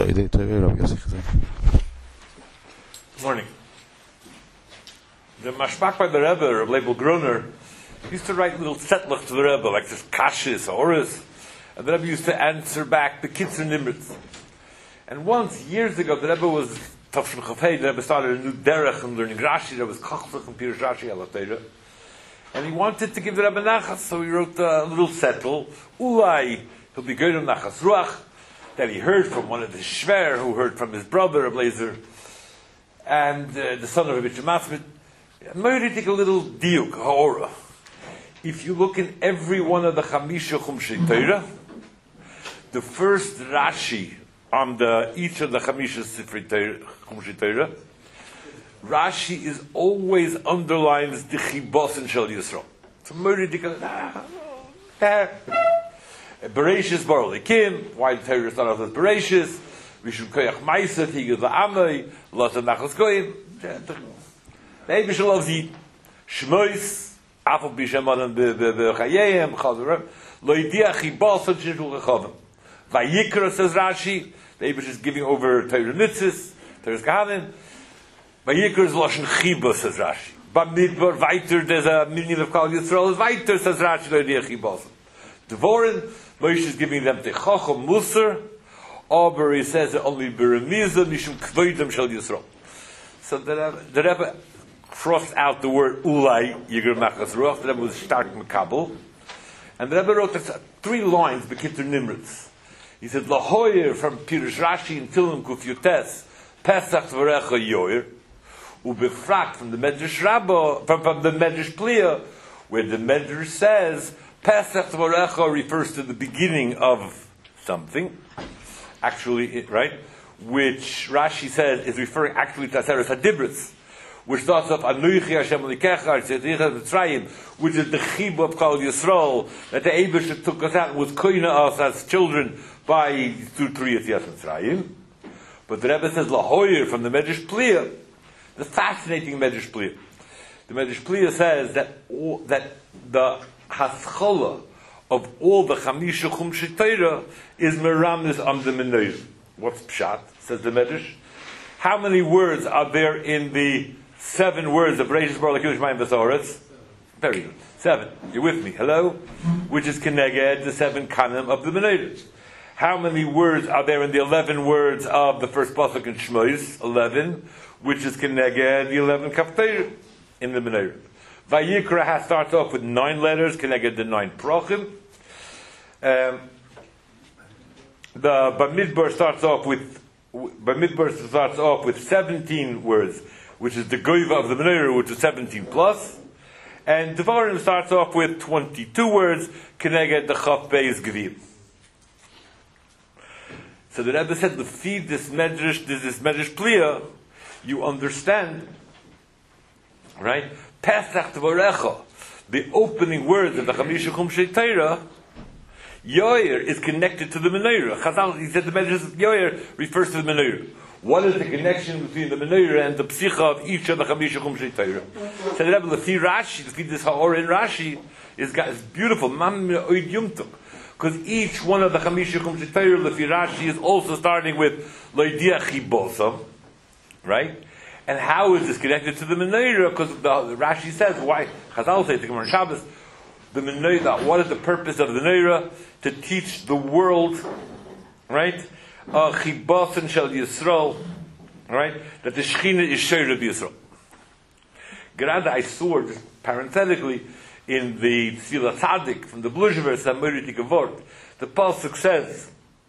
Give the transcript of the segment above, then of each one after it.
Morning. The Mashpak by the Rebbe, Reb Leibel Gruner, used to write little setlach to the Rebbe, like this kashis, oris, and the Rebbe used to answer back the Kitzur Nimritz. And once, years ago, the Rebbe was Tafshim Chafei, the Rebbe started a new derech and learning Rashi, there was Kachlach and Pirush Rashi Alatera. And he wanted to give the Rebbe Nachas, so he wrote a little settle, Ulai, he'll be good on Nachas Ruach, that he heard from one of the Shver, who heard from his brother, Ablezer, and the son of Rabbi Shemafrit. I'm going to take a little diuk, ha'ora. If you look in every one of the Chamisha Chumshei Torah, the first Rashi on each of the Chamisha Sifrei Chumshei Torah, Rashi is always underlines the Chibos and Shel Yisrael. It's a very ridiculous. Bereshis Bar Elikim, why the Torah starts off as Bereshis, Rishon Koyach Ma'aseh, Higel V'Amei, Lotan Nachas Goyim. The Eibush loves the Shmois, Afal B'Shem Adam B'Chayeyem, Chazarim, Lo Yidiach Chibos and Shishul Rechavim. Vayikra, says Rashi, the Eibush is giving over Torah Mitzvahs, Torah Kahanim. Vayikra is Lashon Chibos, says Rashi. Bamidbar, Weiter, there's a meaning of Kal Yisrael, is Weiter, says Rashi, Lo Yidiach Chibos. Devorin, Moshe is giving them Techachom Musar, aber he says that only Beremiza, Mishum Kvoidem Shel Yisrael. So the Rebbe crossed out the word Ulai, Yigur Machas Ruach, the Rebbe was Stark Makabel, and the Rebbe wrote 3 lines, Bekitur Nimritz. He said, Lahoyer from Pirush Rashi in Tilim Kuf Yutes, Pesach Tvarecha Yoyer, Ubefrak from the Medrash Rabbah, from the Medrash Pliya, where the Medrash says, Pesach Tvarecha refers to the beginning of something, actually, right? Which Rashi says is referring actually to Aseres HaDibros, which starts off Anuichi Hashem Elikecha, Mitzrayim, which is the Chib of Kal Yisrael, that the Eibush took us out and was koina us as children by through 3 Yetzias Mitzrayim. But the Rebbe says Lahoyer from the Medrash Pliya, the fascinating Medrash Pliya. The Medrash Pliya says that the Haschala of all the Chamisha Chumshei Torah is Meramnis on the Menorah. What's Pshat? Says the Medrash. How many words are there in the 7 words of Bereshis Bar Elikim Shemayim V'Soretz? Very good. 7. You're with me. Hello? Which is Keneged, the 7 Kanim of the Menorah. How many words are there in the 11 words of the first pasuk in Shmos? 11. Which is Keneged, the 11 Kafteir in the Menorah. Vayikra starts off with 9 letters, Keneged the 9 Prochim. The Bamidbar starts off with 17 words, which is the Goiva of the Menorah, which is 17 plus. And Devarim starts off with 22 words, Keneged the Chaf Beis Gvim. So the Rebbe said, to feed this Medrash Pliya, you understand, right? Pesach Tvarecha, the opening words of the Chamisha Chumshei Torah, Yoyer is connected to the Menorah. Chazal, he said the Medrash Yoyer refers to the Menorah. What is the connection between the Menorah and the Psicha of each of the Chamisha Chumshei Torah? So the Rebbe, Rashi, this Ha'or in Rashi, is beautiful. Because each one of the Chamisha Chumshei Torah, Lefi Rashi, is also starting with Loidia Chibosa, right? And how is this connected to the Menorah? Because the Rashi says, why? Chazal says, the Gemara Shabbos, the Menorah, what is the purpose of the Menorah? To teach the world, right? Chibos and Shel Yisrael, right? That the Shechina is Sheirah B'Yisrael. Gerade I saw, just parenthetically, in the Tzila Tzadik, from the Bluzhever, Samuriti Gevort, the Pasuk says,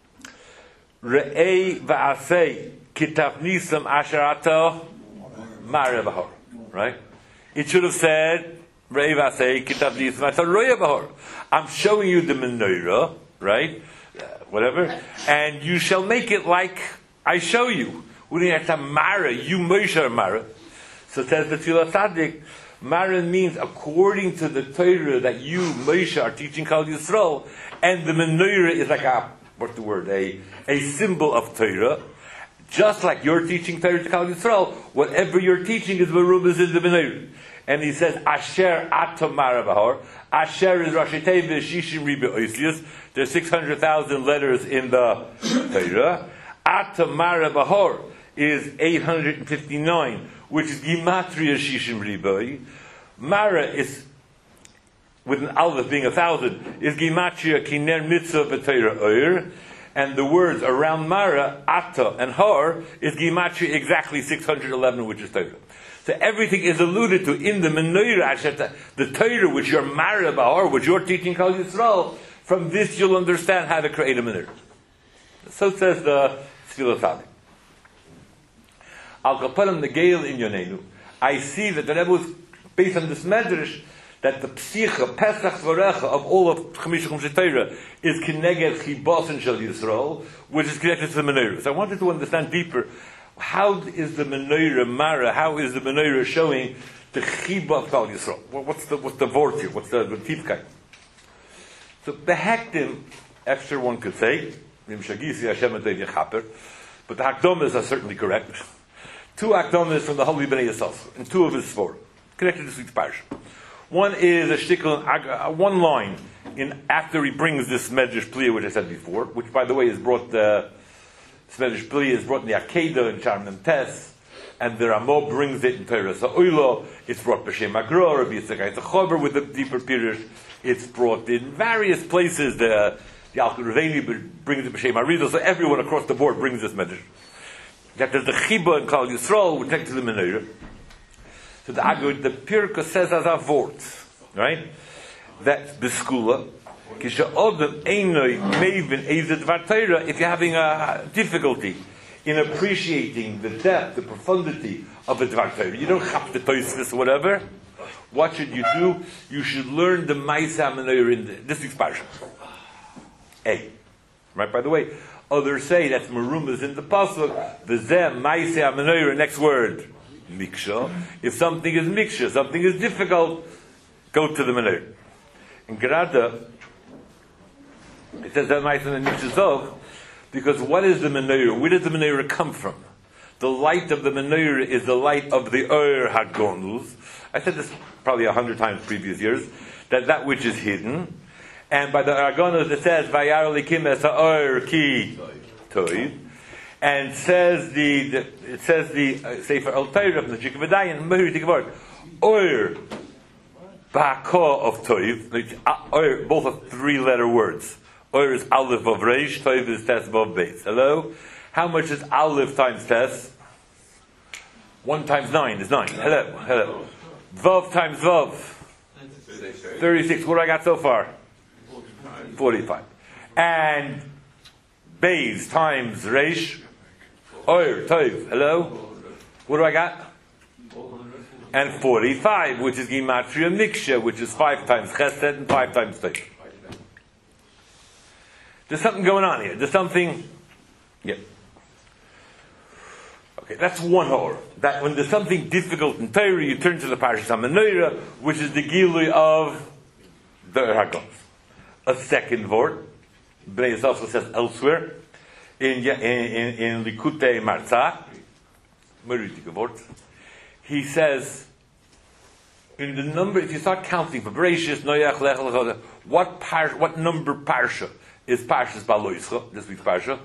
Re'ei va'asei kitav nisam asherata ma'are bahor. Right? It should have said, Re'ei va'asei kitav nisam asherata roya bahor. I'm showing you the Menorah, right? Whatever. And you shall make it like I show you. Mara, you Moshe Mara. So it says the Tzila Tzadik, Mara means according to the Torah that you, Moshe, are teaching Kal Yisrael, and the Menorah is like a symbol of Torah. Just like you're teaching Torah to Kal Yisrael, whatever you're teaching is Merubas in the Menorah. And he says, Asher Atom Marabahor. Asher is Rashi Tevis, Shishim Ribe Oisius. There's 600,000 letters in the Torah. Ata Mara Bahor is 859, which is Gimatria Shishim Riboy. Mara is, with an Aleph being 1,000, is Gimatria Kiner Mitzvah B'Teira Oyer. And the words around Mara, Ata, and Hor is Gimatria exactly 611, which is Torah. So everything is alluded to in the Menorah, the Torah, which you're Mara Bahor, which you're teaching Kol Yisrael. From this you'll understand how to create a Menorah. So says the Tfilah Tzaddik. Al Kapanim Negel in Yonenu. I see that the Rebbe was based on this medrash that the psicha, Pesach Varecha of all of Chamisha Chumshei Torah is Kineged Chibos Shel Yisrael, which is connected to the Menorah. So I wanted to understand deeper, how is the Menorah Mara, how is the Menorah showing the Chibah of Klal Yisrael? What's the word here? What's the Tivkai? So Behektim, extra one could say, but the Hakdomas are certainly correct. 2 Hakdomas from the Holy Bnei Yisrael, and 2 of his 4, connected to this week's parsha. One is a shtickle, one line in after he brings this Medrash Pliya, which I said before, which by the way is brought this Medrash Pliya is brought in the Akedah in Charmim Tes, and the Ramah brings it in Torah Sa'oilo. It's brought B'Shem Agro, Rabbi Yitzchak Chover with the deeper Pirush. It's brought in various places. The Alkut Raveni brings it B'Shem Arido, so everyone across the board brings this Medrash. That there's the Chibah in Klal Yisrael, which connects to the Menorah. So the Pirka says as a vort, right? That Beskula, if you're having a difficulty in appreciating the depth, the profundity of a Dvar Torah, you don't have to Tosfos or whatever. What should you do? You should learn the Ma'aseh Menorah in this week's parsha. A, right? By the way, others say that's Merumas in the pasuk. V'zeh Ma'aseh Menorah. Next word. Miksha. If something is miksha, something is difficult, go to the Menorah. In Gerada, it says that Ma'aseh and Miksha Zov, because what is the Menorah? Where does the Menorah come from? The light of the Menorah is the light of the Ur HaGonuz. I said this probably 100 times previous years, that which is hidden. And by the Aragonus it says, Vayar Likim es ha'Ur ki toiv. And it says the Sefer Al Torah from the Shikvadayin, Mehuri Tikvart, Oir Ba'ako of Toiv, Oir, both are 3-letter words. Oir is Aleph of Reish, Toiv is Tes Vav Beis. Hello? How much is Aleph times Tes? 1 times 9 is 9. Hello. Vav times Vav. 36. What do I got so far? 45. And Beis times Reish. Oir, Toiv, hello? What do I got? And 45, which is Gimatria Miksha, which is 5 times Chesed and 5 times Toiv. There's something going on here. There's something... Yeah. Okay, that's one or. That when there's something difficult in Torah, you turn to the Parashas HaMenorah, which is the Gilui of the Hagos. A second word, Bnei Yisrael also says elsewhere, in Likutei Marzah, he says, in the number, if you start counting for Bereshis, Noach, Lech Lecha, what number parsha is Parshas Baloischa, this week's parsha?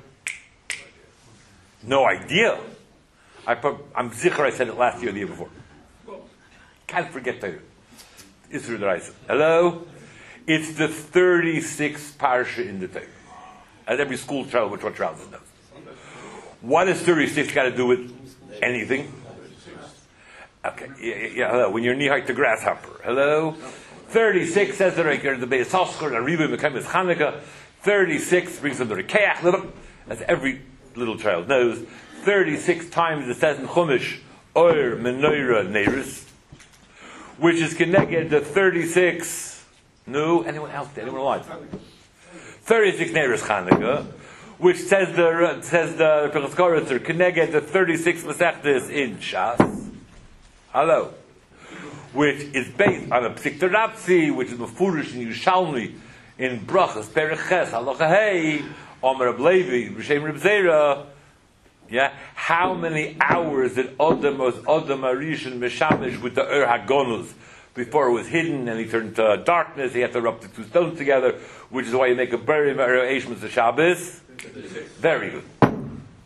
No idea. I'm zicher I said it last year or the year before. Can't forget Torah. Israel Reisa. Hello? It's the 36th parsha in the Torah. As every school child with what trousers knows. What does 36 got to do with anything? Okay, yeah, hello. When you're knee-high to grasshopper. Hello? 36 says the Reker, the Beis Hosker, the Ribu, Mekemes Chanukah. 36 brings them the Rekeach, as every little child knows. 36 times it says in Chumash, Oir Menorah Neiris, which is connected to 36. No, anyone else? Anyone alive? 36 Neiris Chanukah, which says the Pirkei Koros are connected to 36 Masechtas in Shas. Hello, which is based on a Psik Terapsi, which is Mefurish in Yerushalmi in Brachas Periches Halacha Hey Omer Reb Levi B'Shem Reb Zera. Yeah, how many hours did Adam Arishon Meshamish with the Ur HaGonuz before it was hidden and he turned to darkness? He had to rub the 2 stones together, which is why you make a very Eish Mitzvah Shabbos. Very good.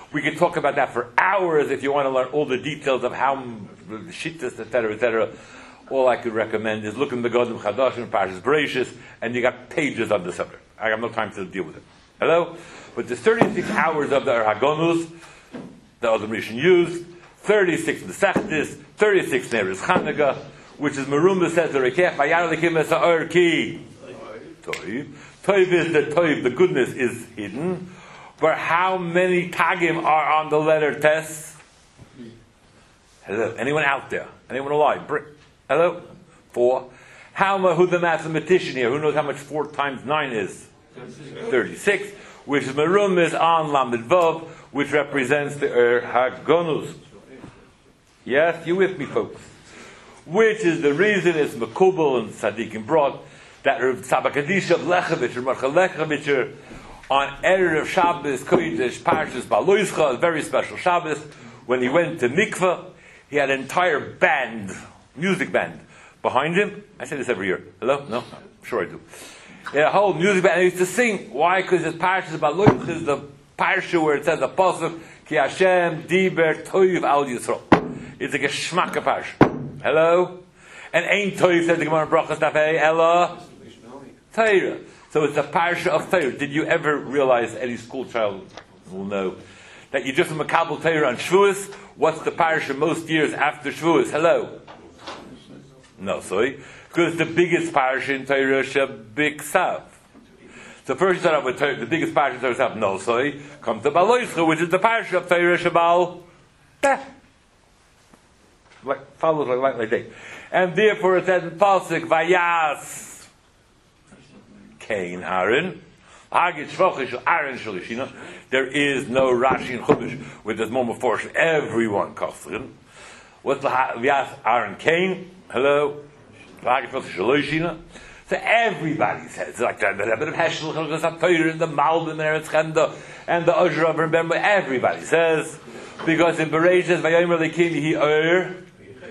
We could talk about that for hours if you want to learn all the details of how the shittas, etc., etc. All I could recommend is look in the Godim Chadash and Parshas Bereishis, and you got pages on the subject. I have no time to deal with it. Hello? But there's 36 hours of the Hagonus, the Adam Rishon used, 36 Mesechtes, 36 Neres Chanukah, which is Merumah says the Rekech, Vayar Lekim Es Ha'or Ki. Toiv. Toiv is the Toiv, the goodness is hidden. But how many Tagim are on the letter Tes? Hello? Anyone out there? Anyone alive? Hello? 4. Who the mathematician here? Who knows how much 4 times 9 is? 36. Which is Merum is on Lamed Vav, which represents the Hagonus. Yes, you with me, folks? Which is the reason it's Mekubal and Tzadikim brought that Rav Tzabak Kadisha of Lechavich, or Marcha Lechavich, on Erev Shabbos, Kodesh, Parshas Baloischa, a very special Shabbos, when he went to Mikveh, he had an entire band, music band, behind him. I say this every year. Hello? No? I'm sure I do. He had a whole music band, and he used to sing. Why? Because it's Parshas Baloischa is the Parsha where it says the Pasuk, Ki Hashem Diber Toiv Al Yisrael. It's a Geschmacka Parsha. Hello? And Ein Toiv says the Gemara Brachas Tafei, Ella Torah. So it's a parsha of Torah. Did you ever realize, any school child will know, that you just Makabel Torah on Shavuos? What's the parsha most years after Shavuos? Hello? No, sorry. Because the biggest parsha in Torah Shabiksav. So first you start out with Torah, the biggest parsha in Torah, no, sorry. Come to Baloischa, which is the parsha of Torah Shabal. Like, follows like that. And therefore it says in Pasuk, Vayas. Cain, Aaron. There is no Rashi in Chumash where there's more Meforsh. Everyone Kosrin. What's the Vyas Aaron Cain? Hello. So everybody says like that. A bit of Heschel, and the Malbim and Eretz Chemda and the Uzra of Rebemba. Everybody says because in Bereshit says Vayomer Lekim Hi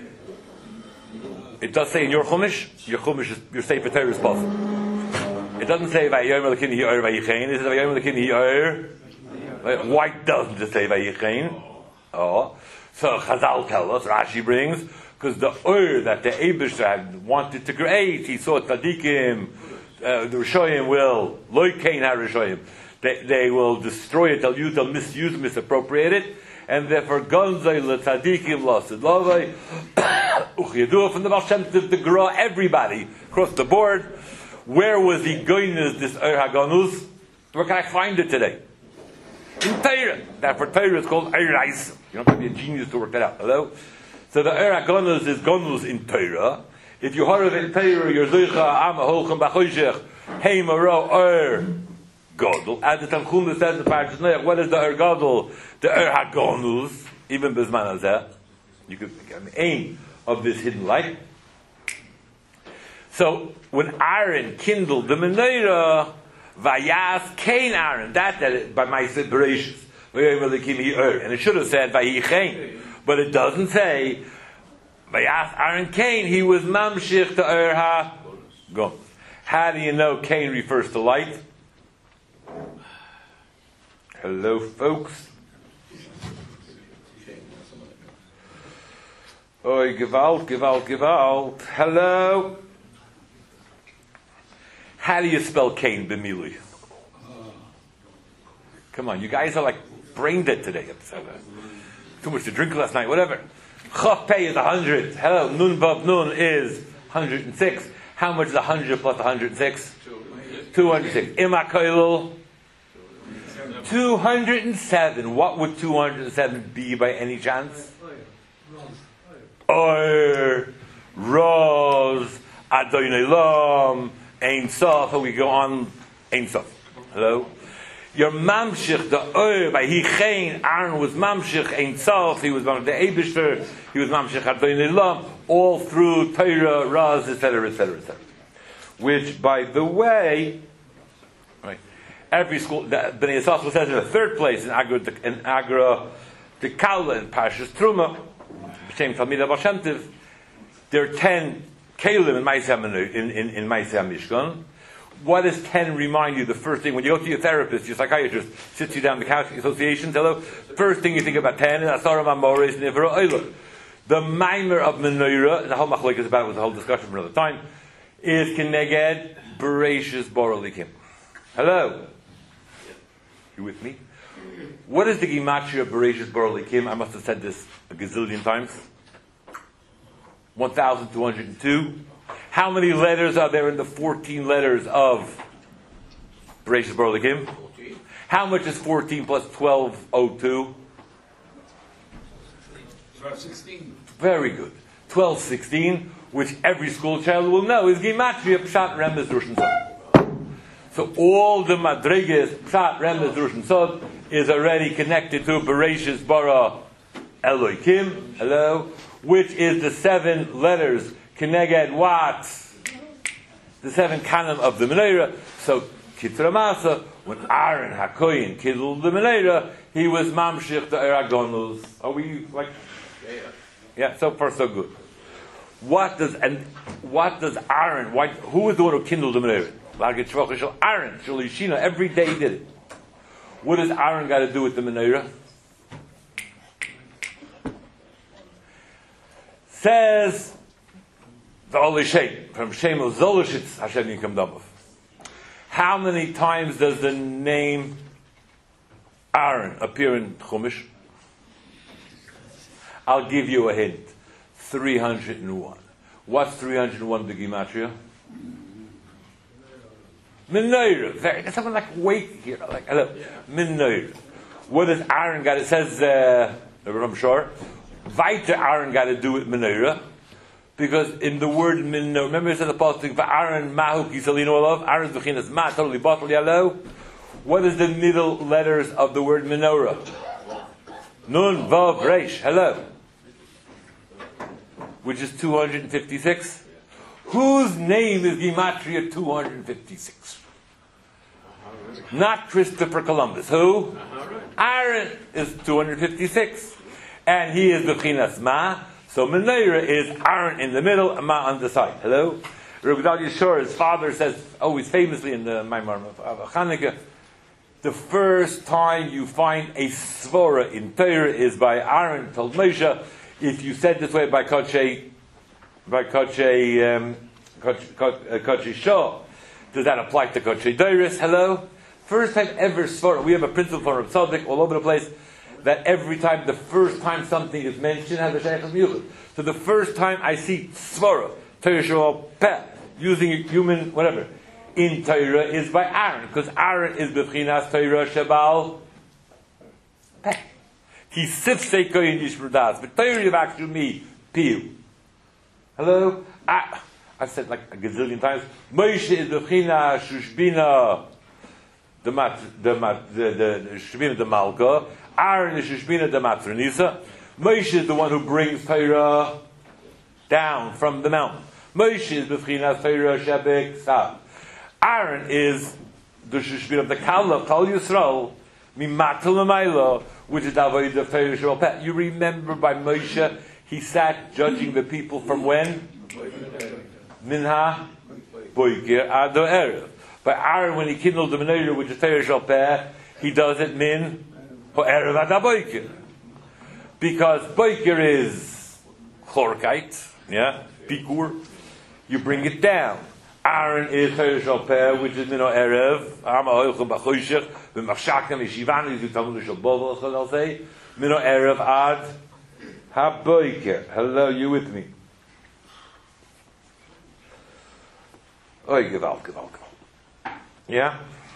It does say in your Chumash is your Sefer Torah is possible. It doesn't say Vayomer Lekim Hi Vayichein. It says Vayomer Lekim Hi. Why doesn't it say Vayichein? Oh, so Chazal tell us. Rashi brings because the that the Eibush had wanted to create, he saw Tzadikim, the Rishoyim will Loikein HaRishoyim. They will destroy it. They'll misuse, misappropriate it, and therefore Gonzay LeTzadikim Lasid Lavai Uchyeduah from the Baal Shem Tov, the Gra, everybody across the board. Where was he going? This Haganus? Where can I find it today? In Torah. That for Torah is called Eirais. You don't have to be a genius to work that out. Hello? So the Haganus is Gonus in Torah. If you heard of it in Torah, you're Zoicha, Amma, Holchem, Bachoshech, Hey, Maro, Godel. As the Tanchum says in the Parashas Noach, what is the Godel? The Haganus, even Bisman Hazeh. You could get the aim of this hidden light. So when Aaron kindled the menorah, Vayas Cain Aaron, that by my Bereshis, and it should have said Vayichein, but it doesn't say Vayas Aaron Cain. He was mamshich to Ha. How do you know Cain refers to light? Hello, folks. Oi, Gewalt. Hello. How do you spell Cain b'mili? Come on, you guys are like brain dead today. Too much to drink last night, whatever. Chaf Pei is 100. Hello, Nun Vav Nun is 106. How much is 100 plus 106? 206. Ima Koilul? 207. What would 207 be by any chance? Or Roz Adonai Lam Ein Sof. We go on Ein Sof. Hello? Your mamshich, the by Hichein, Aaron was mamshich Ein Sof. He was mamshich the Eibishter. He was mamshich Adonai Lam. All through Torah, Raz, etc., etc., etc. Which, by the way, right, every school, Bnei Yisachar says in the third place in Agra Dekala in Parshas Truma, B'Shem Talmid Baal Shem Tov, there are 10 Kelim in Maaseh HaMishkan, What does 10 remind you? The first thing, when you go to your therapist, your psychiatrist, sits you down on the couch, associations, hello? First thing you think about 10 is Asara Mamores Nivra Oila. The mimer of Menorah, the whole machlok is about it, with the whole discussion for another time, is Keneged Bereshis Boralikim. Hello? You with me? What is the Gematria Bereshis Boralikim? I must have said this a gazillion times. 1,202. How many letters are there in the 14 letters of Bereshis Boralikim? How much is 14 plus 1202? 1216. Very good. 1216, which every school child will know, is Gematria Pshat Remez Rishon Sod. So all the Madrigas, Pshat Remez Rishon Sod, is already connected to Bereshis Bara Elokim, hello, which is the 7 letters, Keneged what? The 7 kanim of the Menorah. So, Kitra Masa, when Aaron HaKoyin killed the Menorah, he was Mamshich the Eragonus. Are we like... Yeah, so far so good. What does Aaron, who was the one who kindled the Menorah? Aaron, Shalishina, every day he did it. What does Aaron got to do with the Menorah? Says the Oli Shem, from Shemel Zoloshitz, Hashem Yikam Damov. How many times does the name Aaron appear in Chumash? I'll give you a hint. 301. What's 301 the Gematria? Menorah. Someone like wait here. Like hello. Menorah. What does Aaron got? It says I'm sure. Weiter Aaron got to do with Menorah. Because in the word Menorah, remember it said the pasuk for Aaron Mahu Kisalino Olav, Aaron's Bechinas Ma totally bottle yellow. What is the middle letters of the word Menorah? Nun Vav Reish. Hello. Which is 256. Whose name is Gematria 256? Not Christopher Columbus. Who? Aaron is 256. And he is Bechinas Ma. So Menorah is Aaron in the middle and Ma on the side. Hello? Rabbi Gedal Yeshua, his father says, always famously in the Maimar of Chanukah, the first time you find a svara in Torah is by Aaron, told Moshe, if you said this way by Kodshe Shah, does that apply to Kodshe Doris? Hello? First time ever svara. We have a principle from Rav Tzaddik all over the place that every time, the first time something is mentioned, has a Sheikh's Miyuchad. So the first time I see svara, Torah Shabal Peh, using a human, whatever, in Torah is by Aaron, because Aaron is B'chinas Torah Shabal Peh. He sifsei koyin yishmurdas, but Torah yivakshul mi piu. Hello? I've said like a gazillion times, Moshe is B'chinas Shushbina, the Shushbina the Malka, Aaron is Shushbina the Matronisa. Moshe is the one who brings Torah down from the mountain. Moshe is B'chinas Torah Shebek Sav. Aaron is the Shushbina of the Kala, Kal Yisrael, Mimatel Mamayla, which is the Avodah of Torah Shabal Peh. You remember by Moshe, he sat judging the people from when? Minha Boikir Ado Erev. By Aaron, when he kindled the Menorah, which is Torah Shabal Peh, he does it min Erev Ad Boikir. Because Boikir is Chorkite, yeah, Bikur. You bring it down. Aaron is Torah Shabal Peh, which is Mino Erev. Ama Hoilchum B'Choshech, V'Machshakem Yeshivanu, Yizu Talmud Shal Bovel, I'll say. Mino Erev Ad HaBoiker. Hello, you with me? Oy, Gewalt. Yeah?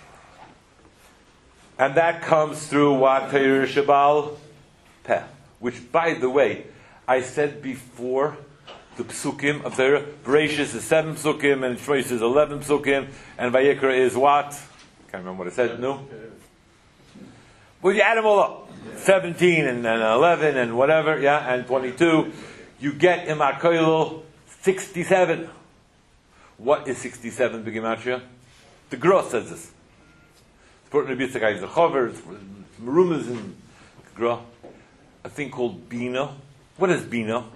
And that comes through what? Torah Shabal Peh. Which, by the way, I said before, the psukim of Torah, Bereshis is 7 psukim, and Shmos is 11 psukim, and Vayikra is what? Can't remember what I said, no? Well, you add them all up. 17 and 11 and whatever, yeah, and 22. You get in Markoilel 67. What is 67 B'Gematria? The Gross says this. It's put in the B'Yitzchak Zachover, it's Merumas in Gra. A thing called Bina. What is Bina?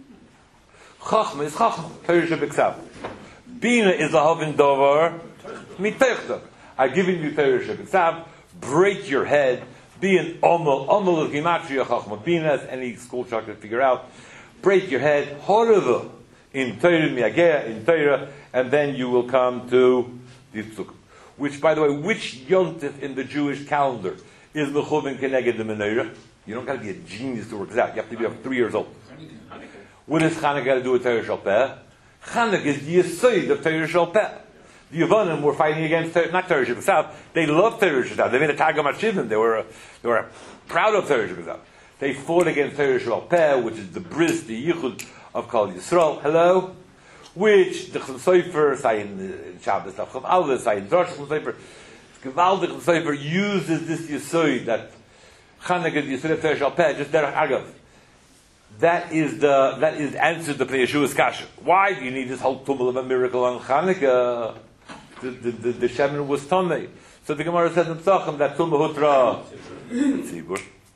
Chachma is Chachma. Torah Shebeksav. Bina is a Havin Dovar. Mitechta. I've given you Torah Shebetzav. Break your head. Be an Omel. Omel of Gematria Chachma Bina, as any school child can figure out. Break your head. Horava in Torah, Miagea, in Torah, and then you will come to the Tzuk. Which, by the way, which Yontif in the Jewish calendar is Mechuvin Keneged the Menorah? You don't got to be a genius to work this out. You have to be 3 years old. What does Chanukah got to do with Torah Shel Peh? Chanukah is the Yesod of Torah Shel Peh. The Yevonim were fighting against not Torah Shel Peh. They loved Torah Shel Peh. They made a Tag HaMashivim. They were proud of Torah Shel Peh. They fought against Torah Shel Peh, which is the bris, the yichud of Kol Yisrael. Hello, which the Chum Sofer say in Shabbos, the Chum Alva say in Rosh Chum Sofer. Gewaldig Chum Sofer uses this Yesod that Chanukah the Yesod of Torah Shel Peh just derech agav. That is answered the Pnei Yeshua's kasha. Why do you need this whole tumble of a miracle on Chanukah? The Shemin was Tomei. So the Gemara says in Psachim that Tumah Hutra Tzibur.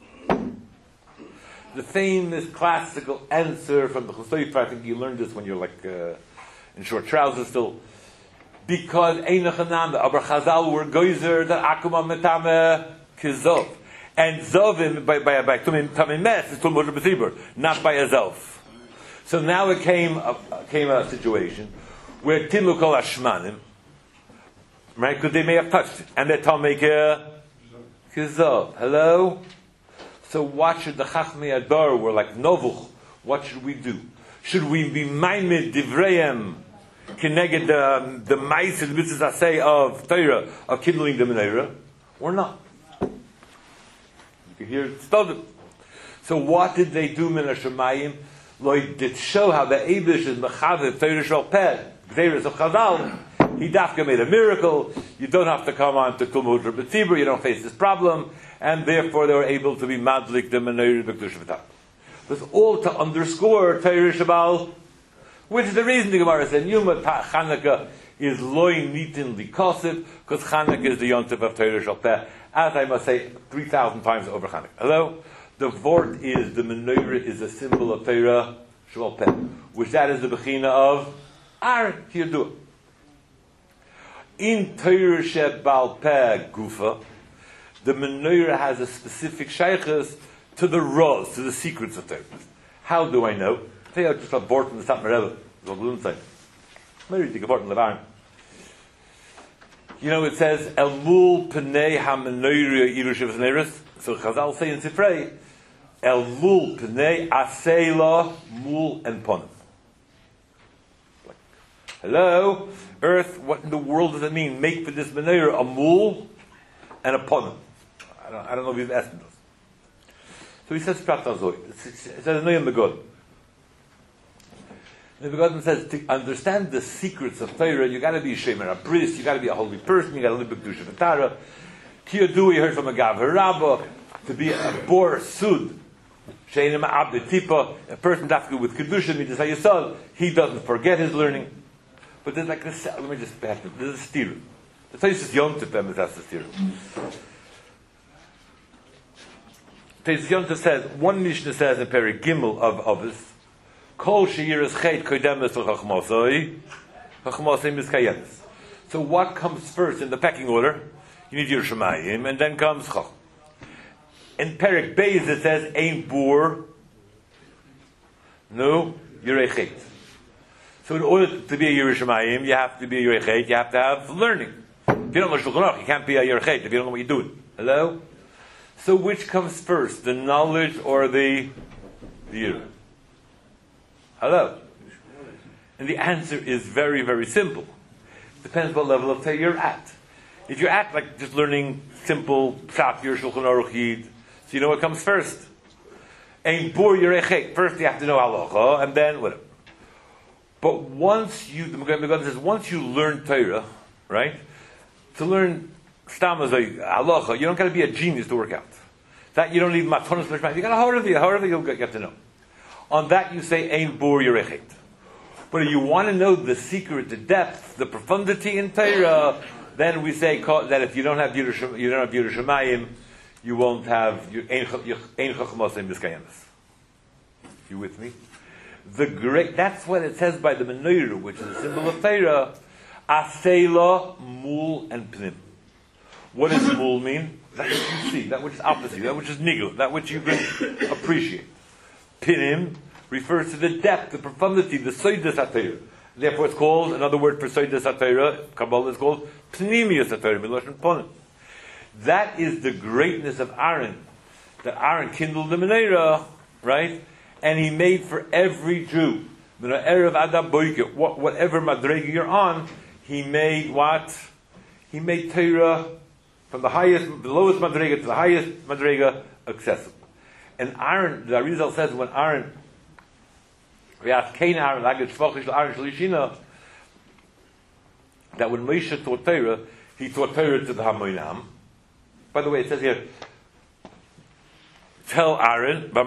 The famous classical answer from the Chosayfer, I think you learned this when you're like in short trousers still. Because Einach Ananda, aber Chazal were Goizer that Akuma Metame Kizov. And Zovim by Tamim Mes is Tumah Hutra not by Azov. So now it came a situation where Tilu Kol Ashmanim, right? Because they may have touched it, and they're Tamei Kizov. Hello. So what should the Chachmei Adar were like Novuch? What should we do? Should we be maimed divrayim keneged the ma'aser the mitzvahs asay of Torah of kindling the menorah, or not? You can hear it studied. So what did they do min hashemayim? Like did show how the Eibush is mechavev Torah shel peh gzeirus of Chazal. He dafka made a miracle. You don't have to come on to Tumah Hutra B'tzibur. You don't face this problem. And therefore they were able to be madlik the menorah b'kedusha v'tach. That's all to underscore Torah Shabbat, which is the reason the Gemara said Yuma Chanukah is loy nitin likosiv, because Chanukah is the yontif of Torah Shel Peh, as I must say 3,000 times over Chanukah. Hello? The word is, the menorah is a symbol of Torah Shel Peh, which that is the bechina of Aaron, Kiyadua. In Torah Shebal Peh Gufa, the menorah has a specific shaykhus to the roz, to the secrets of Torah. How do I know? I tell you, I just got bored from the Sat Mereva, the balloon side. Maybe you got in Levan. You know, it says El Mul Pnei HaMenorah Yerushav Neris. So Chazal say in Sifrei, El Mul Pnei Aseila Mul and Ponim. Hello, Earth. What in the world does it mean? Make for this menorah a mul and a ponim. I don't know if you've asked him this. So he says Prat Azoi. It says no in the God. The God says to understand the secrets of Torah, you got to be a shemer, a priest. You got to be a holy person. You got to live b'kedusha v'tara. Kiyadu, you heard from a gav harabah to be a bor sud. Sheinim abed tipa, a person dafka with kedusha mitzvah yisod. He doesn't forget his learning. But there's like this, let me just back it. There's a steer. The place is Yom Tov them, that's the steer. Yom Tov says, one Mishnah says in Perek Gimel of Ovis, Kol sheyiras chet kodemes l'chachmosoi, chachmosoi miskayemes. So what comes first in the pecking order? You need Yerushalayim, and then comes Chach. In Perek Beis it says, Ein bur, no, Yirei chet. So in order to be a Yerushalayim, you have to be a Yerei you have to have learning. If you don't know Shulchan Aruch, you can't be a Yerei if you don't know what you're doing. Hello? So which comes first, the knowledge or the Yer? Hello? And the answer is very, very simple. Depends what level of Torah you're at. If you're at like just learning simple Pshat, Yer, Shulchan Aruch, Yid, so you know what comes first. Ein bur Yerei first you have to know halacha, and then whatever. But once you, the Megadah says, once you learn Torah, right? To learn Stamazai, Halacha, you don't got to be a genius to work out. That you don't need Matonis Mishmah. You got to however you'll get to know. On that you say Ein Bur Yerechet. But if you want to know the secret, the depth, the profundity in Torah, then we say that if you don't have Yerushalayim, you won't have Ein Chachmosim Miskayemes. You with me? That's what it says by the menorah, which is a symbol of Torah. Asela, mul, and pnim. What does mul mean? That which you see, that which is opposite, that which is nigel, that which you can appreciate. Pinim refers to the depth, the profundity, the soidas atayra. Therefore, it's called, another word for soidas atayra, Kabbalah is called pnimius atayra, miloshen ponim. That is the greatness of Aaron. That Aaron kindled the menorah, right? And he made for every Jew, whatever madrega you're on, he made what? He made Torah from the lowest madrega to the highest madrega accessible. And Aaron, the Arizal says, when Aaron, that when Moshe taught Torah, he taught Torah to the Hamoinam. By the way, it says here, tell Aaron, it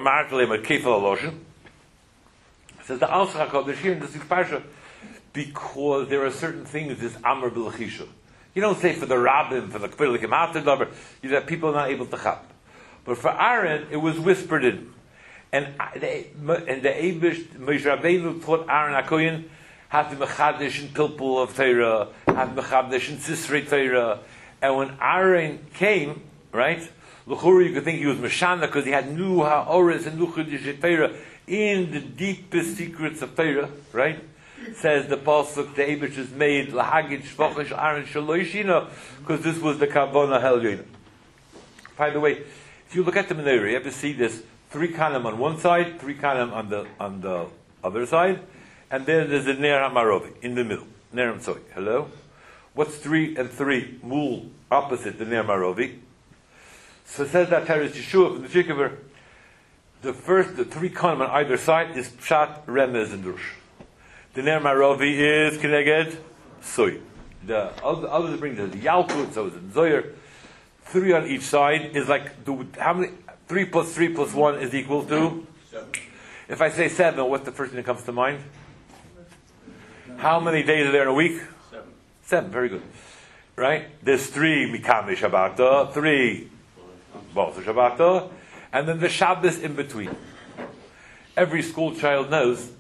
says the Alshach HaKadosh here in this parsha, because there are certain things, this Amr B'Lechisha. You don't say for the Rabbim, for the Kpilikim, after Dover, that people are not able to chap. But for Aaron, it was whispered in. And the Eibush, Moshe Rabbeinu taught Aaron HaKoyin, have to mechadish in Pilpul of Torah, have to mechadish in Sisrei Torah. And when Aaron came, right, L'churi, you could think he was Meshana because he had Nu HaOres and Luchadish Torah in the deepest secrets of Torah, right? Says the pasuk, the Eibush is made lahagid shvachish Aaron shaloishina, because this was the kavana helyina. By the way, if you look at the menorah, you have to see this 3 kanim on one side, 3 kanim on the other side, and then there's the ner hamarovi in the middle. Ner hamsoi. Hello, what's 3 and 3? Mul opposite the ner hamarovi. So it says that Teres Yeshua from the Chikaver, the 3 kanim on either side is pshat, remez, and drush. The ner hamarovi is keneged soy. The others bring the yalkut, so it's in zoyer. 3 on each side is like how many? 3 plus 3 plus 1 is equal to 7. If I say 7, what's the first thing that comes to mind? How many days are there in a week? 7. 7. Very good. Right? There's 3 mikame Shabbata, 3 Balsa Shabbata, and then the Shabbos in between. Every school child knows.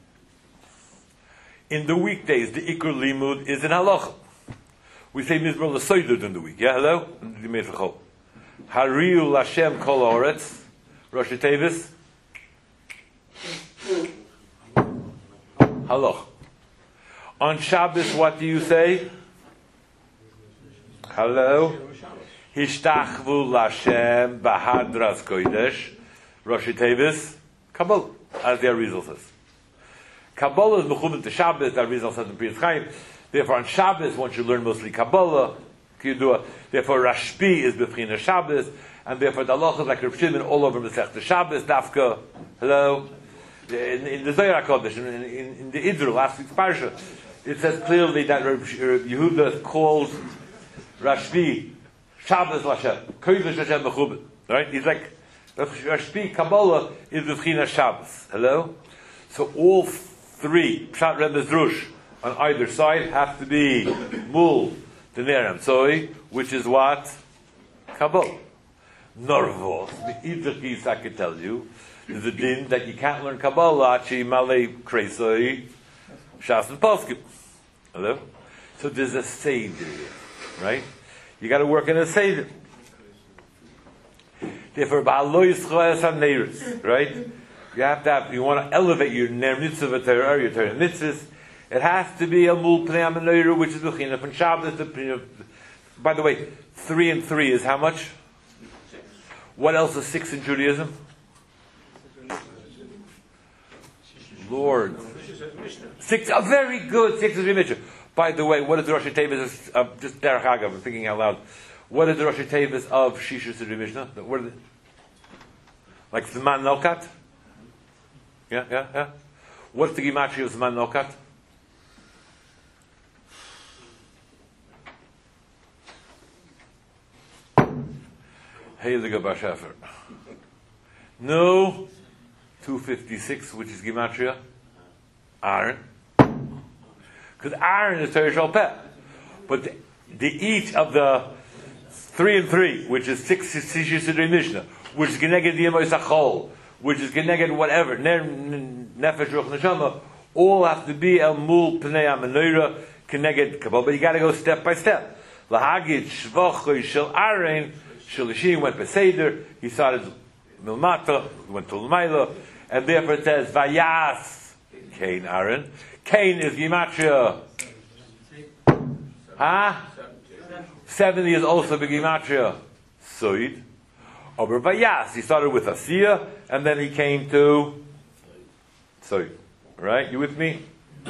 In the weekdays, the Ikur Limud is in Halacha. We say Mizmor L'Soider during the week. Yeah, hello? Hariu Lashem Kol Haaretz, Rosh Tevis. Halach. On Shabbos, what do you say? Hello? Hishtachvu Lashem Bahadras Kodesh, Rosh Tevis, Kabbalah, as the Arizal says. Kabbalah is mechubed to Shabbos, the Arizal says in Priyas Chaim. Therefore, on Shabbos, one should learn mostly Kabbalah. Therefore, Rashbi is B'fchina Shabbos, and therefore the halacha is like Reb Shimon all over Masechta Shabbos, Dafka. Hello, in the Zohar HaKadosh, in the Idril, last week's parsha, it says clearly that Reb Yehuda calls Rashbi Shabbos Lashem, Kodesh Lashem Mechubed. Right? He's like Rashbi Kabbalah is B'fchina Shabbos. Hello, so all 3 Pshat Rebbe's Drush on either side have to be Mul, the Ner Hamsoi, which is what? Kabbalah. Norvos, the Idrikis I can tell you, is a din that you can't learn Kabbalah, Achi Malay Kresoi, Shas and Poskim. Hello? So there's a Seder here, right? You got to work in a Seder. Therefore, Ba'alois Choes HaNeiris, right? You have to have, you want to elevate your Ner Mitzvah Torah, your Torah Mitzvahs. It has to be a Mul Pnei HaMenorah, which is B'china from Shabbos. By the way, 3 and 3 is how much? 6. What else is 6 in Judaism? Lord. 6, very good. 6 is Mishnah. By the way, what is the Rosh Tevis of, just Derech Agav, I'm thinking out loud. What is the Rosh Tevis of Shisha Sidri Mishnah? What are they? Like Zman Nokat? Yeah. What's the Gematria of Zman Nokat? Heilige Bashefer. No, 256, which is Gematria. Aaron. Because Aaron is Torah Shal Peh. But the each of the 3 and 3, which is 6 Sishis Sidrei Mishnah, which is Geneged Yemoi Sachol, which is Geneged whatever, Nefesh Ruch Neshama, all have to be El Mul Pnei HaMenorah. Keneged Kabbalah, but you got to go step by step. Lahagid Shvochoy Shel Aaron Shilishim went Beseder. He started Milmata, went to Lamaila, and therefore it says Vayas Cain Aaron. Cain is Gematria. 70 is also Begimatria Soid. Over Vayas, he started with Asiya, and then he came to Soid. Right? You with me?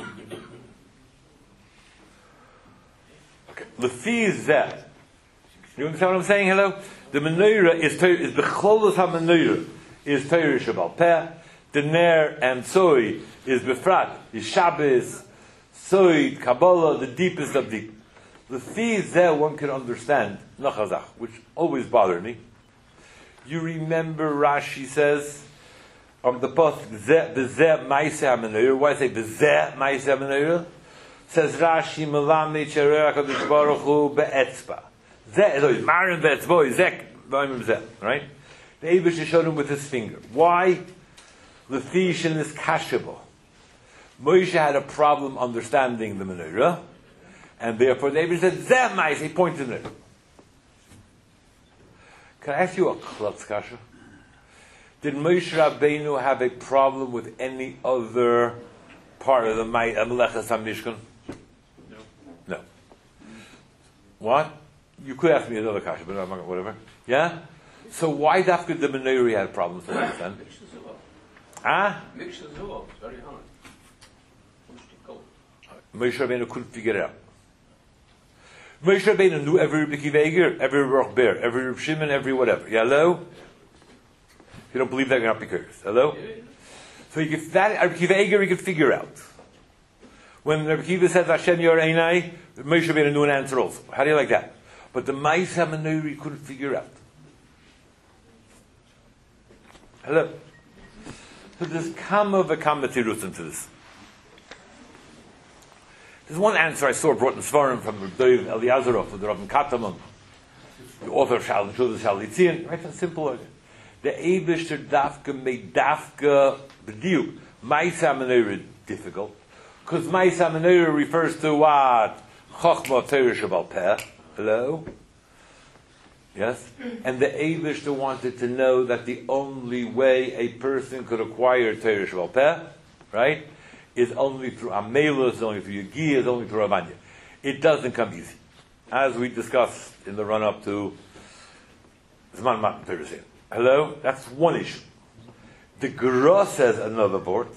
Okay. Lefi Zeh. You understand what I'm saying? Hello? The menorah is the Cholos HaMenorah is Torah Shabal Peh. The Ner and Soy is Befrat, is Shabbos, Soy, Kabbalah, the deepest of deep. The Fi Zeh one can understand, Nachazach, which always bothered me. You remember Rashi says, on the post, Bezeh Maise HaMenorah, why say Bezeh Maise HaMenorah? Says Rashi, Melame Cherech HaKadosh Baruch Hu Be'etzba. Zeh, Marin Be'etzba, Zeh, Zeh, right? The Eibush showed him with his finger. Why? The fish in this kashabo. Moshe had a problem understanding the menorah, and therefore the Eibush said, Zeh Maise, he pointed at it. Can I ask you a klutz kasha? Did Moshe Rabbeinu have a problem with any other part of the Melechas HaMishkan? No. What? You could ask me another kasha, but I'm not, whatever. Yeah? So why dafka the menorah had problems with that then? Mixture Zuhov, it's very hard. Moshe Rabbeinu couldn't figure it out. Moshe Rabbeinu knew every Rebbe Kiva, every Roch Ber, every Reb Shimon, every whatever. Yeah, hello? If you don't believe that, you're not be curious. Hello? So you get that Rebbe Kiva you could figure out. When Rebbe Kiva says Hashem Yor Einai, Moshe Rabbeinu knew an answer also. How do you like that? But the Ma'is HaMenorah he couldn't figure out. Hello? So there's kama v'kama tirusim to this. There's one answer I saw brought in Svarim from Dov Eliazarov, the Rabban Kataman, the author of Shuvas Shalitzian. Right, it's simple. The Eibishter Dafka made Dafka B'diuk Ma'isa Menorah difficult, because Ma'isa Menorah refers to what? Chochma Torah Shabal Peh. Hello? Yes? And the Eibishter wanted to know that the only way a person could acquire Torah Shabal Peh, right, is only through Amelus, is only through Yagi, is only through Ramanya. It doesn't come easy. As we discussed in the run-up to Zman Matan Torah. Hello? That's one issue. The Gra says another board.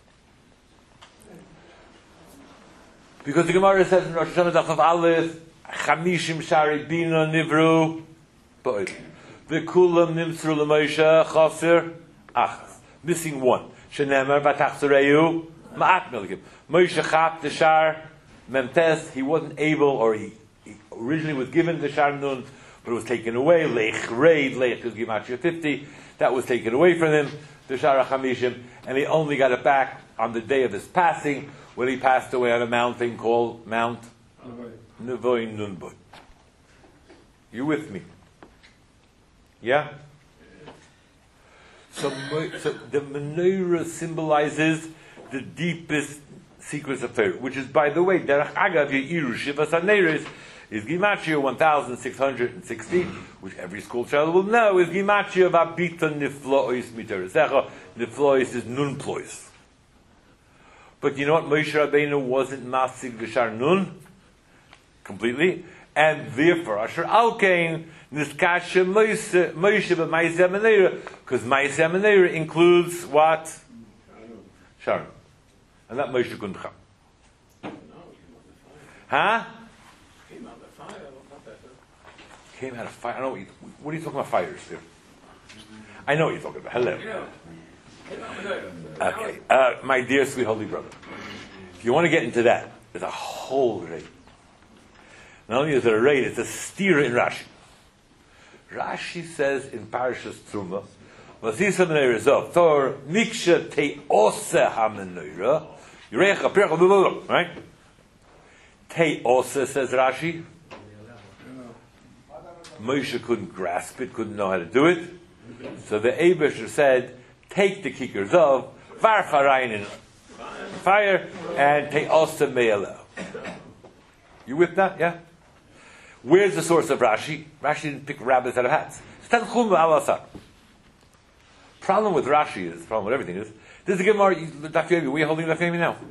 Because the Gemara says in Rosh Hashanah Daf Aleph, Chamishim Shari Bina Nivru, the Kulam Nimsru L'Moshe Chaser Achas. Missing one. Shenemar Vatachzereu Ma'at Milkim. Moshe Chap the Shar Memtes. He wasn't able, or he originally was given the Shar Nun, but it was taken away. Leich Reid Leich is Gematria 50. That was taken away from him. The Shar Chamishim, and he only got it back on the day of his passing, when he passed away on a mountain called Mount Nevoy Nunbut. You with me? Yeah? So the menorah symbolizes the deepest secrets of Torah, which is, by the way, Derech Agav Ye'iru Shivas HaNeiros is Gematria 1660, which every school child will know is Gematria of Abita Niflois Miteresecha. Niflois is Nunplois. But you know what? Moshe Rabbeinu wasn't Masig V'Shar Nun completely, and therefore Asher Alkein Niskasha Moshe b'Ma'aseh HaMenorah, because Ma'aseh HaMenorah includes what? Sharon. And that Moshe couldn't come. Huh? Came out of fire, not that. Came out of fire. I don't know what are you talking about fires here? I know what you're talking about. Hello. Okay. My dear sweet holy brother, if you want to get into that, there's a whole raid. Not only is it a raid, it's a steer in Rashi. Rashi says in Parashas Truma, Vasisa Menorah Zov, Thor, Miksha Te'ose HaMenorah, Yurecha Pircha, right? Te'ose, says Rashi. Moshe couldn't grasp it, couldn't know how to do it. So the Eibusher said, take the Kikar Zov, Varcharayin in fire, and Te'ose Me'elo. You with that? Yeah? Where's the source of Rashi? Rashi didn't pick rabbits out of hats. Tanchum al-Asar. Problem with Rashi is, problem with everything is, this is the Gemara, Daf Yomi, where are you holding Daf Yomi now?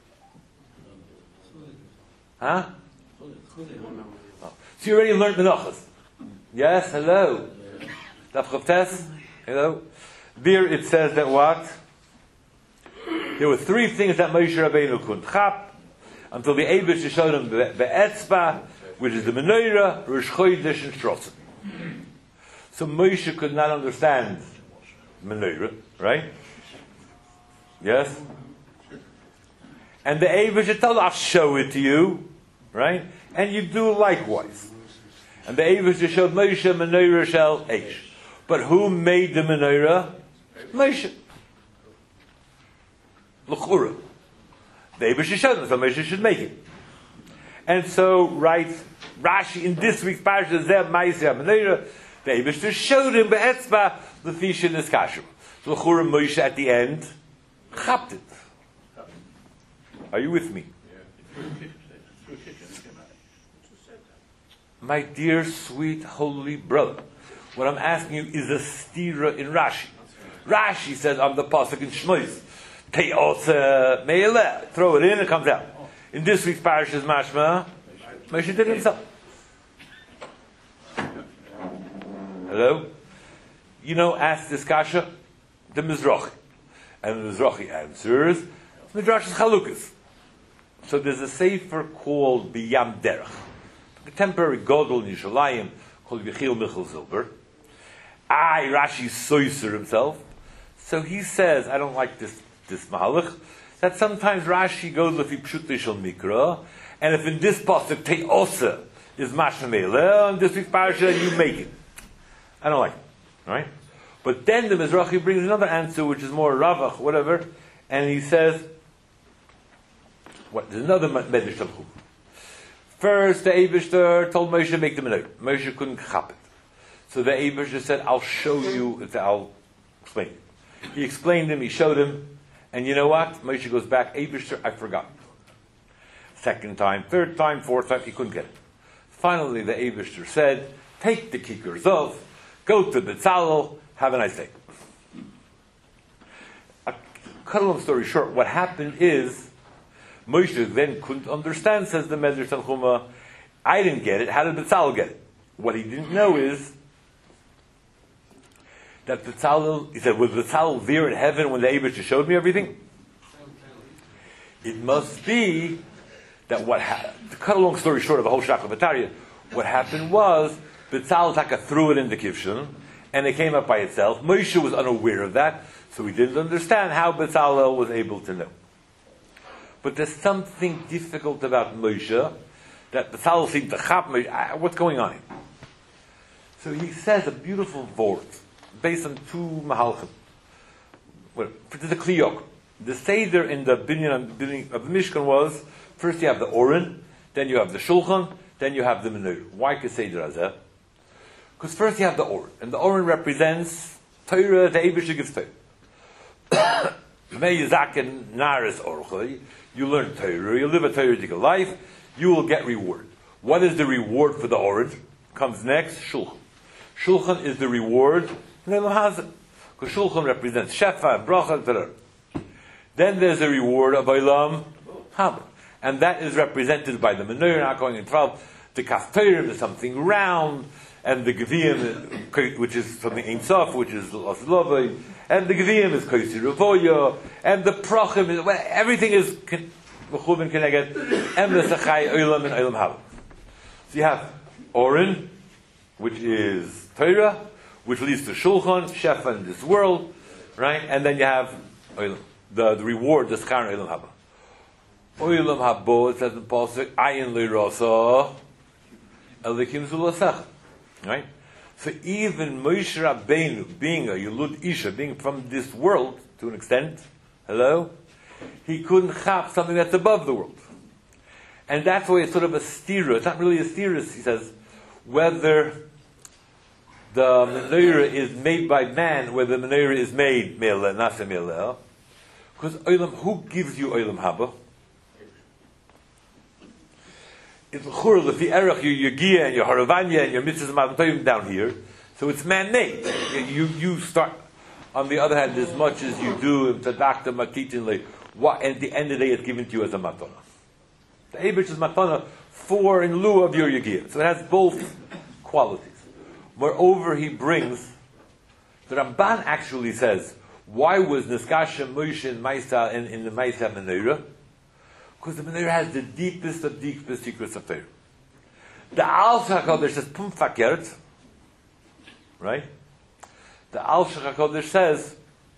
Huh? Oh. So you already learned Menachos. Yes, hello. Daf Chavtes, hello. There it says that what? There were three things that Moshe Rabbeinu couldn't chap until the Eibush showed him the Etzba, which is the Menorah, Rosh Chodesh, and Shrosim. So Moshe could not understand Menorah, right? Yes? And the Eibush told, I'll show it to you, right? And you do likewise. And the Eibush showed Moshe Menorah Shel Eish. But who made the Menorah? Moshe. L'chura. The Eibush showed him, so Moshe should make it. And so writes Rashi in this week's parasha, Zeh Ma'aseh Menorah, the Eibush showed him be'etzba the fish in his kasher. So l'chura Moshe at the end chapped it. Are you with me? My dear, sweet, holy brother, what I'm asking you is a stira in Rashi. Rashi says on the pasuk in Shmois, Te'os me'eleh, throw it in, it comes out. In this week's parasha's mashma, Moshe did it himself. Hello? You know, ask this kasha, the Mizrachi. And the Mizrachi answers, Midrash's Chalukas. So there's a sefer called Biyam Derech, a temporary godel in Yerushalayim called Yechiel Michal Zilber. Rashi soiser himself. So he says, I don't like this mahalach, that sometimes Rashi goes with Pshutei Shel Mikra, and if in this pasuk Te'osa is Mashma Meileh, and this week's parasha you make it. I don't like it, right? But then the Mizrachi brings another answer which is more Ravach, whatever, and he says, what? There's another Medrash Tanchum. First, the Eibishter told Moshe to make the Menorah. Moshe couldn't chap it. So the Eibishter said, I'll show you, I'll explain it. He explained him, he showed him, and you know what? Moshe goes back, Eibishter, I forgot. Second time, third time, fourth time, he couldn't get it. Finally, the Eibishter said, take the Kikar Zov, go to Betzalel, have a nice day. Cut a long story short, what happened is, Moshe then couldn't understand, says the Medrash Tanchuma, I didn't get it, how did Betzalel get it? What he didn't know is that Betzalel, he said, was Betzalel there in heaven when the Eibush showed me everything? It must be that what happened, to cut a long story short of the whole Shach Bataria, what happened was, Betzalel Taka threw it into Kivshin, and it came up by itself. Moshe was unaware of that, so he didn't understand how Betzalel was able to know. But there's something difficult about Moshe that Betzalel seemed to chap Moshe. What's going on here? So he says a beautiful word based on two mahalchim. Well, for the kliyok, the seder in the binyan of the Mishkan was first you have the Oren, then you have the Shulchan, then you have the Menorah. Why seder hazeh? Because first you have the Oren, and the Oren represents Torah. The Eibush gives Torah. You learn Torah, you live a Torah life, you will get reward. What is the reward for the Oren? Comes next, Shulchan. Shulchan is the reward in Olam Hazeh. Because Shulchan represents Shefa and Bracha, etc. Then there's the reward of Olam Haba. And that is represented by the Menorah, not going in 12. The Kafterim is something round, and the Geviyim, which is something Ein Sof, which is Oslovay, and the Geviyim is Kosi Revoya, and the Prochim is, well, everything is Mechuvin Keneged, and the Sachai Olam and Olam Haba. So you have Oren, which is Torah, which leads to Shulchan, Shefa in this world, right? And then you have Olam, the reward, the Schar Olam Haba. Olam Haba, it says in Pasuk, Ayin Leirasa, Elikim Zulasach. Right? So even Moshe Rabbeinu, being a Yulud Isha, being from this world, to an extent, hello, he couldn't chap something that's above the world. And that's why it's sort of a stira. It's not really a stira, he says, whether the Menorah is made by man, whether the Menorah is made Me'eleh, Nasa Me'eleh. Because Olam, who gives you Olam Haba? it's churl if the erech your Gia and your Haravanya and your mitzvahs down here, so it's man-made. You start. On the other hand, as much as you do in Tadakta Matitinle, what at the end of the day it's given to you as a matana. The Eibush is matana for in lieu of your Yagir. So it has both qualities. Moreover, he brings, the Ramban actually says, why was Niskasha Moshe in Maisa in the Maisa Menorah? Because the Menorah has the deepest of deepest secrets of Torah. The Al Shach says Pum Fakert, right? The Al Shach HaKodesh says,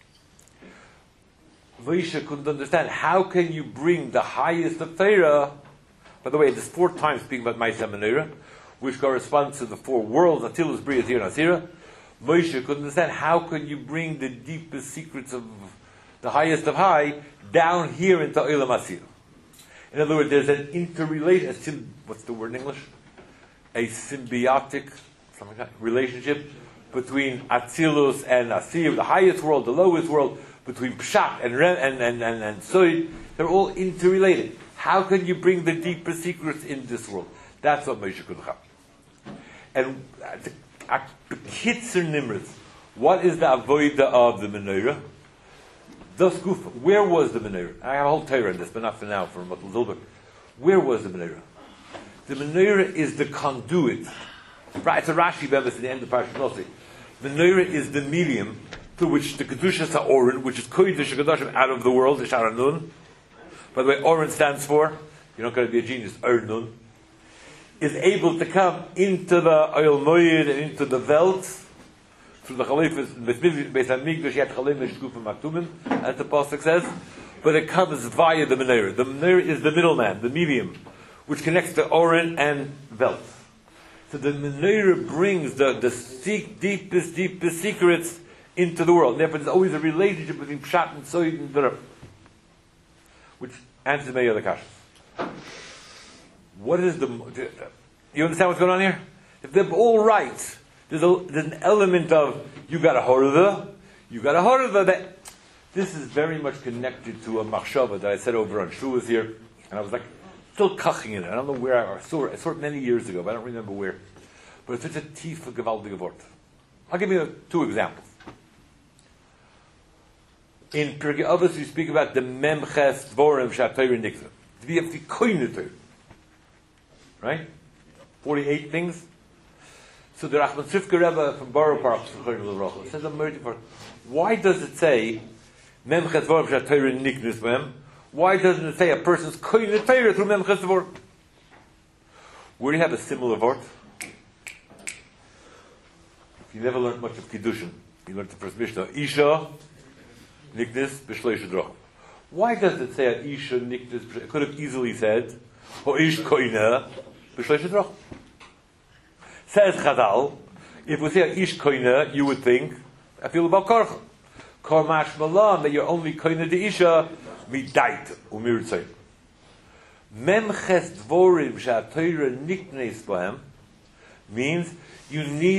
Moshe couldn't understand, how can you bring the highest of Torah? By the way, there's 4 times speaking about Maisa Menorah, which corresponds to the 4 worlds, Atilus, Bria, Tir, and Asira. Moshe couldn't understand, how can you bring the deepest secrets of the highest of high down here into Olam Asir? In other words, there's an interrelation, what's the word in English? A symbiotic, something like that, relationship between Atzilus and Asir, the highest world, the lowest world, between Pshat and Soid. They're all interrelated. How can you bring the deeper secrets in this world? That's what Moshe could have. And the Kitzer Nimrod, what is the avoida of the Menorah? Where was the Menorah? I have a whole Torah in this, but not for now, for Matul Zilber. Where was the Menorah? The Menorah is the conduit. Right, it's a Rashi Bemis at the end of Parashat Nossi. The Menorah is the medium through which the Kedushas HaOren, which is Kodesh HaKadoshim, out of the world, the Sharanun. By the way, Oren stands for, you're not going to be a genius, Ernun, is able to come into the Oil Moed and into the Welt, through the Chalifas, Beis HaMikdash, Yet Chalim, Shkufim Maktumim, as the Pasuk says, but it comes via the Menorah. The Menorah is the middleman, the medium, which connects the Oren and Welt. So the Menorah brings the deepest secrets into the world. Therefore, there's always a relationship between Pshat and Soid and Dura, which answers many other questions. What is you understand what's going on here? If they're all right, there's an element of you got a horda that this is very much connected to a machshava that I said over on Shuas here, and I was like still kaching in it. I don't know where I saw it many years ago, but I don't remember where. But it's such a tief of gewaltige Wort. I'll give you 2 examples. In Pirkei Avos, we speak about the memches dvorim shatayr nikza. To be a fikoyneter. Right? 48 things. So the Rachman Tzifka Rebbe from Borough Park says a murder part. Why does it say memches dvorim shatayr niknis mem? Why doesn't it say a person's koyneter through memches dvorim? Where do you have a similar word? You never learned much of Kiddushin. You learned the first Mishnah. Isha, Niknis, B'shleish Droch. Why does it say Isha, Niknis? It could have easily said, O Ish Koina, B'shleish Droch. Says Chazal, if we say Ish Koina, you would think, I feel about Korcha. Kormash Malam, that you're only Koina de Isha, Midait, Umirtzay. Memches Dvorim, Sha'atoira Niknes Bohem, means you need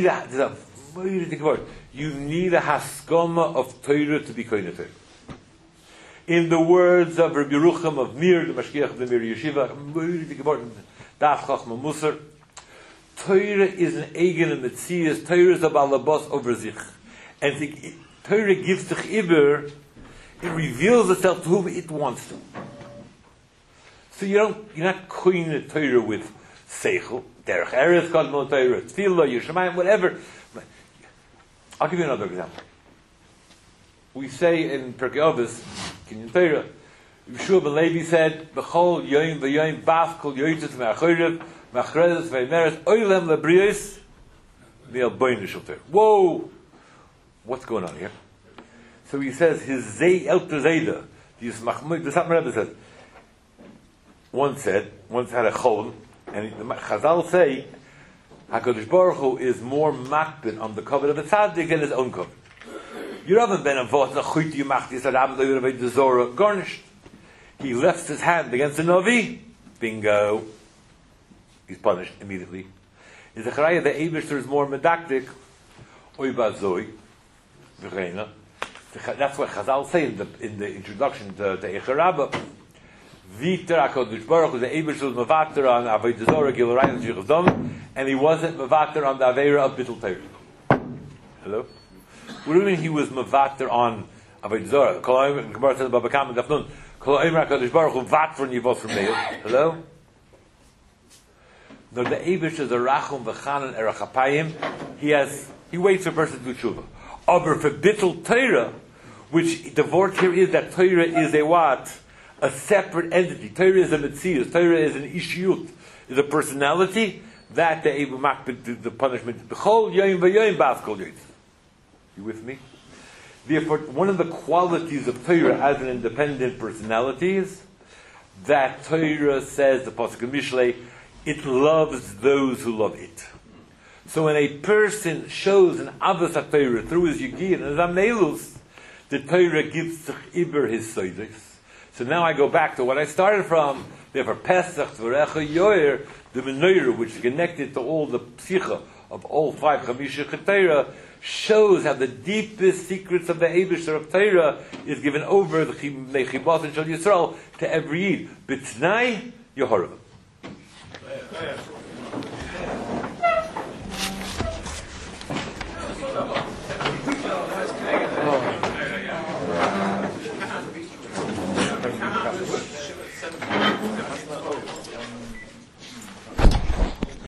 you need a haskama of Torah to be koine Torah. In the words of Rabbi Yerucham of Mir, the Mashgiach of the Mir Yeshiva, Daf Chachma Musar, Torah is an eigen and metzias. Torah is a balabas over zich, and the Torah gives the chibur. It reveals itself to whom it wants to. So you're not koine Torah with seichel. Derech Eretz Kadmon Torah, Tefillah, Yerushalayim, whatever. I'll give you another example. We say in Pirkei Avos, Kinyan Torah, Yeshua ben Levi said, "B'chol yoyim v'yoyim baf kol yoytzes me'achorev ma'achredes ve'meres oilem lebrios me'alboyin shel Torah." Whoa, what's going on here? So he says his Elter Zayda, the Satmar Rebbe says, once had a chol. And the Chazal say, HaKadosh Baruch Hu is more makbid on the cover of a tzaddik than his own cover. Yeravam ben Avot, Nachuyt Yimachti, said, Abdul the Zorah, garnished. He lifts his hand against the Navi. Bingo. He's punished immediately. In Zechariah, the Eibishter is more medakdik. Oy bazoi. V'cheina. That's what Chazal say in the introduction to Eicher Rabbah. Viter HaKadosh Baruch Hu, the Eibush was Mevater on Avodah Zorah, Gil Ryan, Shich Dom, and he wasn't Mevater on the Aveira of Bittul Torah. Hello? What do you mean he was Mevater on Avodah Zorah? Kol Omer, Gemara says, Baba Kam and Dafnun, Kol Omer HaKadosh Baruch Hu, Vat from Yivot from Meir. Hello? No, the Eibush is a Rachum V'chanan Erachapayim. He waits for a person to do tshuva. Aber for Bittul Torah, which the word here is that Torah is a what? A separate entity. Torah is a Metzius. Torah is an Ishiyut. Is a personality. That the Eibu Makbid, the punishment. B'chol yoyim v'yoyim bas kol yoyim. You with me? Therefore, one of the qualities of Torah as an independent personality is that Torah says, the Pasuk in Mishlei, it loves those who love it. So when a person shows an Avos HaTorah through his Yigin and his Amelus, the Torah gives to Iber his Soides. So now I go back to what I started from. Therefore, Pesach, Tvarecha, Yoyer, the Menorah, which is connected to all the Psicha of all 5 Chamishah Torah, shows how the deepest secrets of the Eibush of Torah is given over the Chibas and Shal Yisrael to every Yid. B'tnai, Yehoravim.